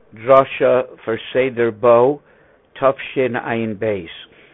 Drasha for Seder Bo, Tufshin Ayin Beis.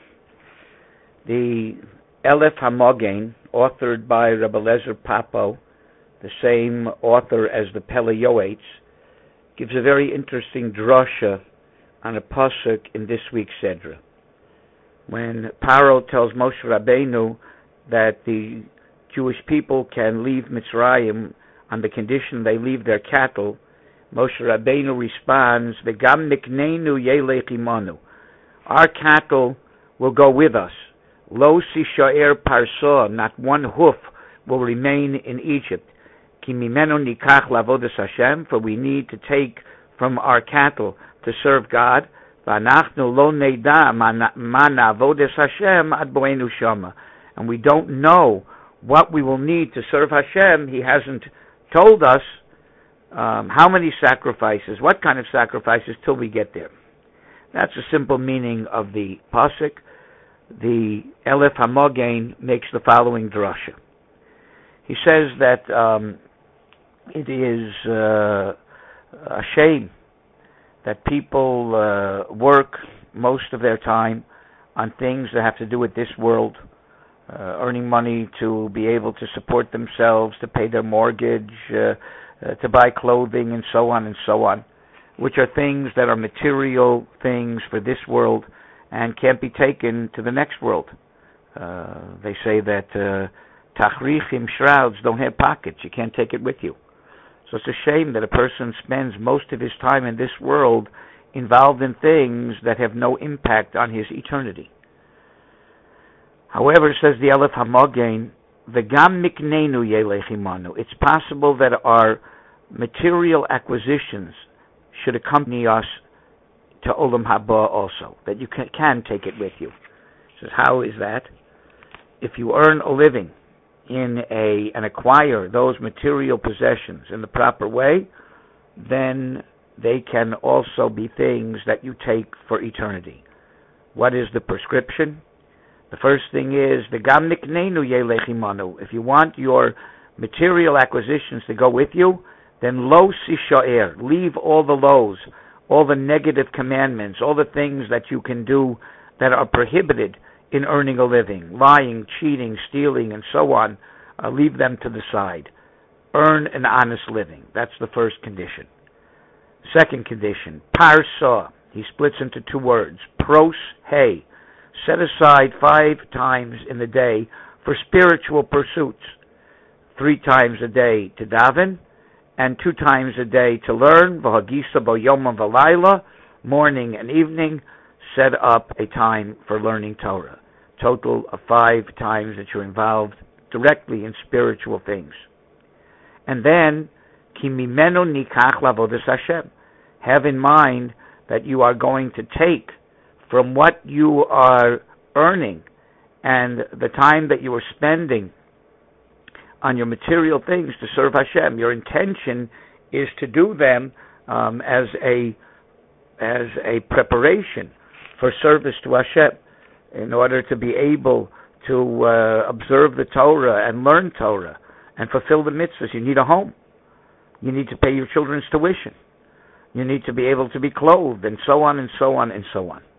The Elef HaMogen, authored by Rebbe Lezer Papo, the same author as the Pele Yoetz, gives a very interesting drasha on a pasuk in this week's Sedra. When Paro tells Moshe Rabbeinu that the Jewish people can leave Mitzrayim on the condition they leave their cattle, Moshe Rabbeinu responds, "V'gam nikneinu yelech imanu." Our cattle will go with us. Lo sishaer parsa, not one hoof will remain in Egypt. Ki mimenu nikach lavodas Hashem, for we need to take from our cattle to serve God. V'anachnu lo neida ma navodas Hashem ad boenu shama, and we don't know what we will need to serve Hashem. He hasn't told us how many sacrifices, what kind of sacrifices, till we get there. That's a simple meaning of the pasuk. The Elef HaMogen makes the following drasha. He says that it is a shame that people work most of their time on things that have to do with this world, earning money to be able to support themselves, to pay their mortgage, to buy clothing, and so on, which are things that are material things for this world and can't be taken to the next world. They say that tachrichim, shrouds, don't have pockets. You can't take it with you. So it's a shame that a person spends most of his time in this world involved in things that have no impact on his eternity. However, says the Elef HaMogen, V'gam mikneinu yelech imanu. It's possible that our material acquisitions should accompany us to Olam Haba also, that you can take it with you. He says, how is that? If you earn a living and acquire those material possessions in the proper way, then they can also be things that you take for eternity. What is the prescription? The first thing is, V'gam nikneinu yelech imanu. If you want your material acquisitions to go with you, then lo sishaer, leave all the lows, all the negative commandments, all the things that you can do that are prohibited in earning a living, lying, cheating, stealing, and so on, leave them to the side. Earn an honest living. That's the first condition. Second condition, parsa. He splits into two words, pros, hey. Set aside 5 times in the day for spiritual pursuits. 3 times a day to daven, and 2 times a day to learn, v'hagisa bo yom v'layla, morning and evening. Set up a time for learning Torah. Total of 5 times that you're involved directly in spiritual things. And then, ki mimenu nikach lavodas Hashem. Have in mind that you are going to take from what you are earning and the time that you are spending on your material things to serve Hashem. Your intention is to do them as a preparation for service to Hashem, in order to be able to observe the Torah and learn Torah and fulfill the mitzvahs. You need a home. You need to pay your children's tuition. You need to be able to be clothed, and so on and so on and so on.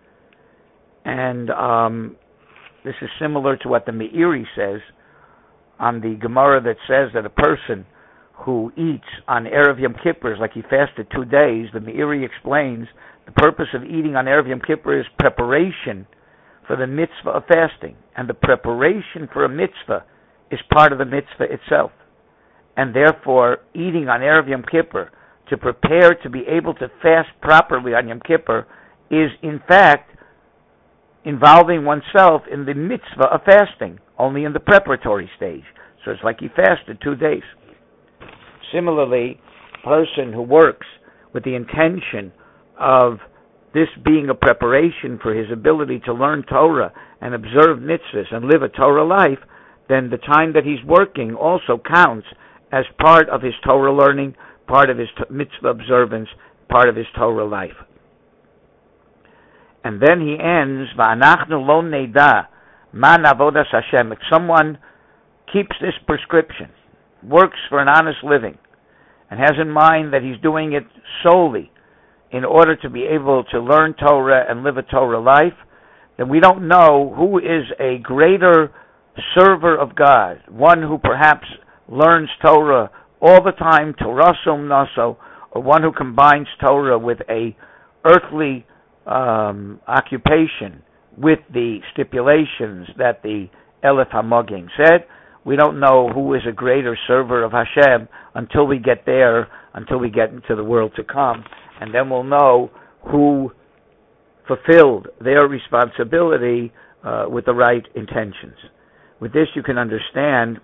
And this is similar to what the Meiri says on the Gemara that says that a person who eats on Erev Yom Kippur, like he fasted 2 days, the Meiri explains the purpose of eating on Erev Yom Kippur is preparation for the mitzvah of fasting. And the preparation for a mitzvah is part of the mitzvah itself. And therefore, eating on Erev Yom Kippur to prepare to be able to fast properly on Yom Kippur is in fact involving oneself in the mitzvah of fasting, only in the preparatory stage. So it's like he fasted 2 days. Similarly, a person who works with the intention of this being a preparation for his ability to learn Torah and observe mitzvahs and live a Torah life, then the time that he's working also counts as part of his Torah learning, part of his mitzvah observance, part of his Torah life. And then he ends, V'anachnu lo neida ma navodas Hashem. If someone keeps this prescription, works for an honest living, and has in mind that he's doing it solely in order to be able to learn Torah and live a Torah life, then we don't know who is a greater server of God, one who perhaps learns Torah all the time, Torah sum naso, or one who combines Torah with a earthly occupation with the stipulations that the Elif HaMogin said. We don't know who is a greater server of Hashem until we get there, until we get into the world to come, and then we'll know who fulfilled their responsibility with the right intentions. With this, you can understand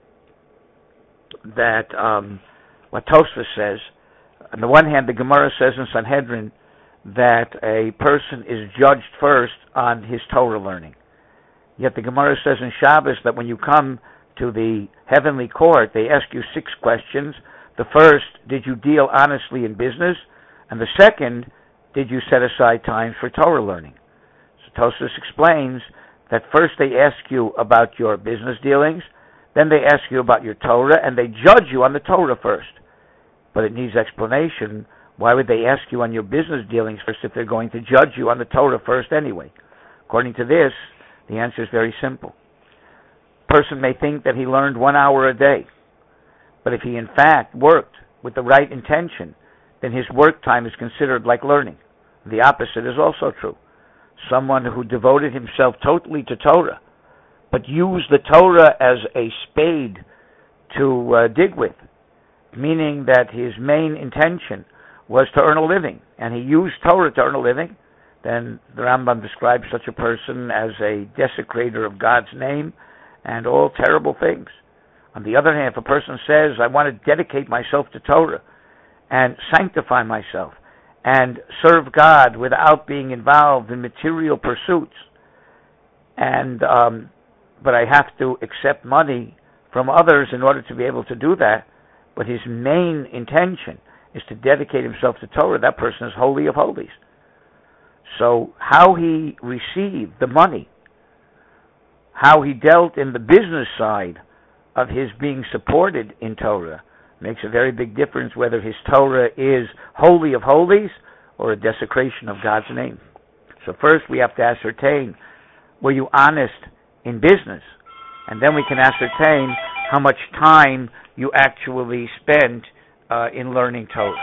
that what Tosfos says. On the one hand, the Gemara says in Sanhedrin that a person is judged first on his Torah learning. Yet the Gemara says in Shabbos that when you come to the heavenly court, they ask you 6 questions. The first, did you deal honestly in business? And the second, did you set aside time for Torah learning? So Tosfos explains that first they ask you about your business dealings, then they ask you about your Torah, and they judge you on the Torah first. But it needs explanation. Why would they ask you on your business dealings first if they're going to judge you on the Torah first anyway? According to this, the answer is very simple. A person may think that he learned 1 hour a day, but if he in fact worked with the right intention, then his work time is considered like learning. The opposite is also true. Someone who devoted himself totally to Torah, but used the Torah as a spade to dig with, meaning that his main intention was to earn a living, and he used Torah to earn a living, then the Rambam describes such a person as a desecrator of God's name and all terrible things. On the other hand, if a person says, I want to dedicate myself to Torah and sanctify myself and serve God without being involved in material pursuits, and but I have to accept money from others in order to be able to do that, but his main intention is to dedicate himself to Torah, that person is holy of holies. So how he received the money, how he dealt in the business side of his being supported in Torah, makes a very big difference whether his Torah is holy of holies or a desecration of God's name. So first we have to ascertain, were you honest in business? And then we can ascertain how much time you actually spent in learning Torah.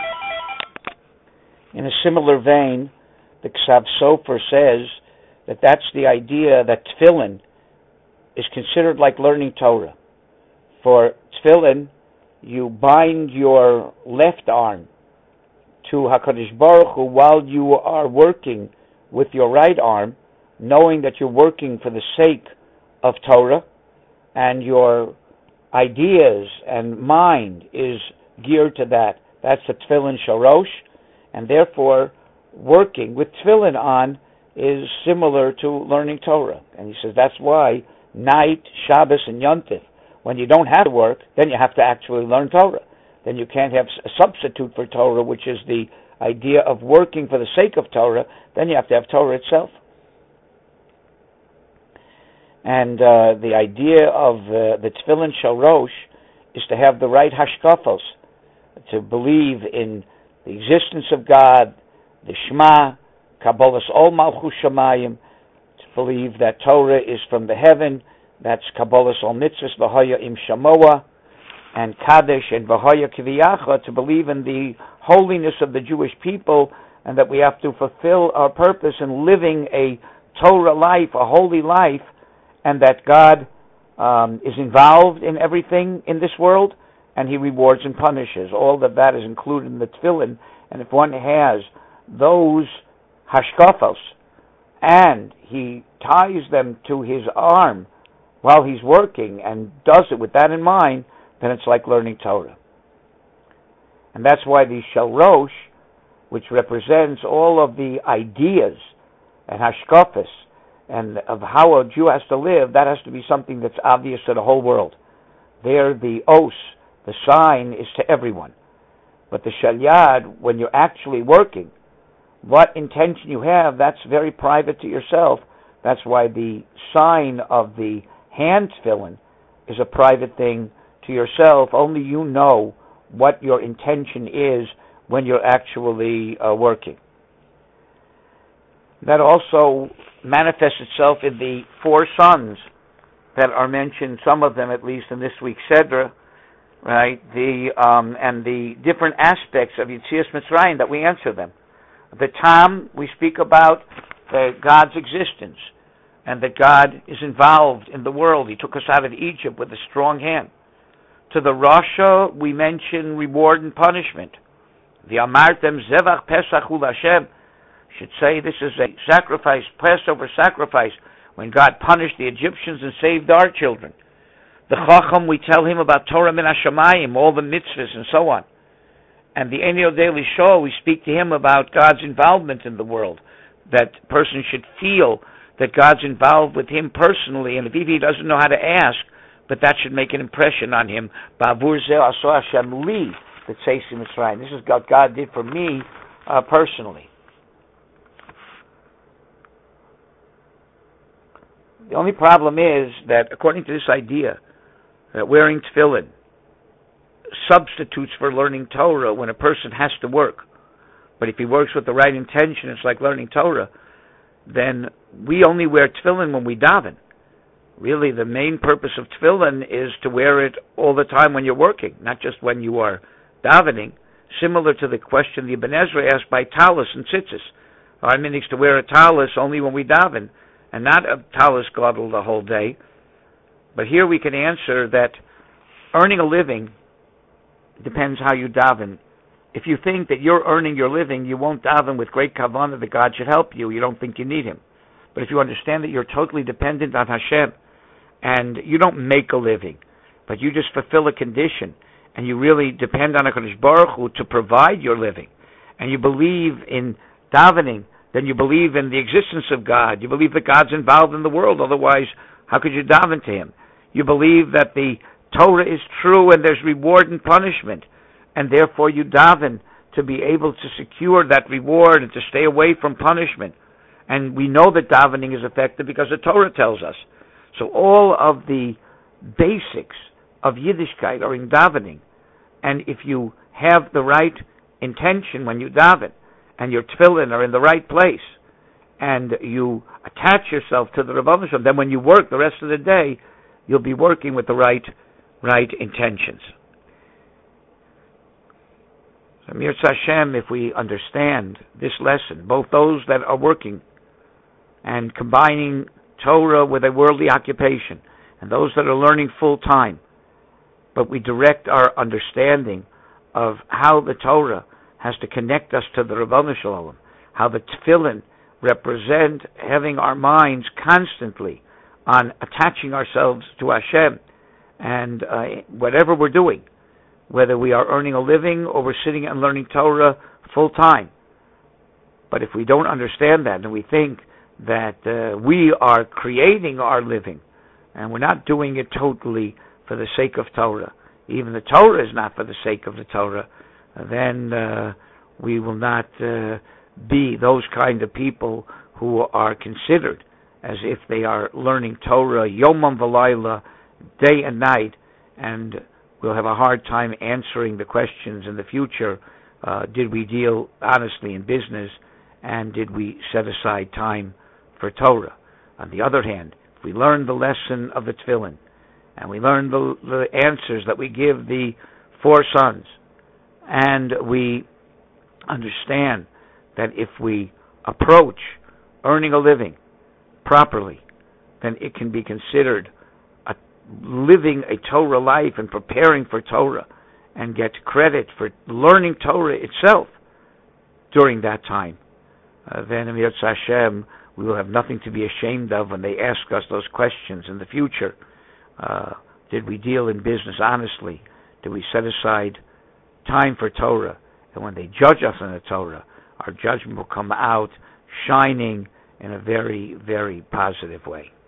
In a similar vein, the Ksav Sofer says that that's the idea that tefillin is considered like learning Torah. For tefillin, you bind your left arm to HaKadosh Baruch Hu while you are working with your right arm, knowing that you're working for the sake of Torah, and your ideas and mind is geared to that. That's the tefillin shorosh, and therefore working with tefillin on is similar to learning Torah. And he says that's why night, Shabbos, and Yontif, when you don't have to work, then you have to actually learn Torah. Then you can't have a substitute for Torah, which is the idea of working for the sake of Torah. Then you have to have Torah itself. And the idea of the tefillin shorosh is to have the right hashkafos, to believe in the existence of God, the Shema, Kabbalas Ol Malchus Shamayim, to believe that Torah is from the heaven, that's Kabbalas Ol Mitzvahs V'Haya Im Shamoa, and Kaddish and V'Haya Kiviyacha, to believe in the holiness of the Jewish people, and that we have to fulfill our purpose in living a Torah life, a holy life, and that God is involved in everything in this world, and He rewards and punishes. All of that is included in the tefillin, and if one has those hashkafos, and he ties them to his arm while he's working, and does it with that in mind, then it's like learning Torah. And that's why the shalosh, which represents all of the ideas and hashkafos, and of how a Jew has to live, that has to be something that's obvious to the whole world. There, the os, the sign, is to everyone. But the shalyad, when you're actually working, what intention you have, that's very private to yourself. That's why the sign of the hand tefillin is a private thing to yourself. Only you know what your intention is when you're actually working. That also manifests itself in the four sons that are mentioned, some of them at least in this week's Sedra, right? And the different aspects of Yetzias Mitzrayim that we answer them. The Tam, we speak about God's existence and that God is involved in the world. He took us out of Egypt with a strong hand. To the Rasha, we mention reward and punishment. The Amartem Zevach Pesach Hu Hashem should say this is a sacrifice, Passover sacrifice, when God punished the Egyptians and saved our children. The Chacham, we tell him about Torah min Hashamayim, all the mitzvahs and so on. And the Enyo Daily Show, we speak to him about God's involvement in the world. That person should feel that God's involved with him personally, and if he doesn't know how to ask, but that should make an impression on him. Ba'avur zeh aso Hashem li b'tzeis Mitzrayim. This is what God did for me personally. The only problem is that, according to this idea, that wearing tefillin substitutes for learning Torah when a person has to work. But if he works with the right intention, it's like learning Torah, then we only wear tefillin when we daven. Really, the main purpose of tefillin is to wear it all the time when you're working, not just when you are davening. Similar to the question the Ibn Ezra asked by talus and tzitzis. Our meaning is to wear a talus only when we daven, and not a talus gadol the whole day. But here we can answer that earning a living depends how you daven. If you think that you're earning your living, you won't daven with great kavanah that God should help you. You don't think you need Him. But if you understand that you're totally dependent on Hashem, and you don't make a living, but you just fulfill a condition, and you really depend on HaKadosh Baruch Hu to provide your living, and you believe in davening, then you believe in the existence of God. You believe that God's involved in the world. Otherwise, how could you daven to Him? You believe that the Torah is true and there's reward and punishment, and therefore you daven to be able to secure that reward and to stay away from punishment. And we know that davening is effective because the Torah tells us. So all of the basics of Yiddishkeit are in davening. And if you have the right intention when you daven, and your tefillin are in the right place, and you attach yourself to the Rebbeinu Shalom, then when you work the rest of the day, you'll be working with the right intentions. So Mirza Hashem, if we understand this lesson, both those that are working and combining Torah with a worldly occupation, and those that are learning full time, but we direct our understanding of how the Torah has to connect us to the Rebbeinu Shalom, how the tefillin represent having our minds constantly on attaching ourselves to Hashem, and whatever we're doing, whether we are earning a living or we're sitting and learning Torah full time. But if we don't understand that, and we think that we are creating our living, and we're not doing it totally for the sake of Torah, even the Torah is not for the sake of the Torah, then we will not be those kind of people who are considered as if they are learning Torah yomam v'layla, day and night, and we'll have a hard time answering the questions in the future. Did we deal honestly in business, and did we set aside time for Torah? On the other hand, if we learn the lesson of the tefillin, and we learn the answers that we give the four sons, and we understand that if we approach earning a living properly, then it can be considered living a Torah life and preparing for Torah, and get credit for learning Torah itself during that time. Then, in Yirtzeh Hashem, we will have nothing to be ashamed of when they ask us those questions in the future. Did we deal in business honestly? Did we set aside time for Torah? And when they judge us on the Torah, our judgment will come out shining in a very, very positive way.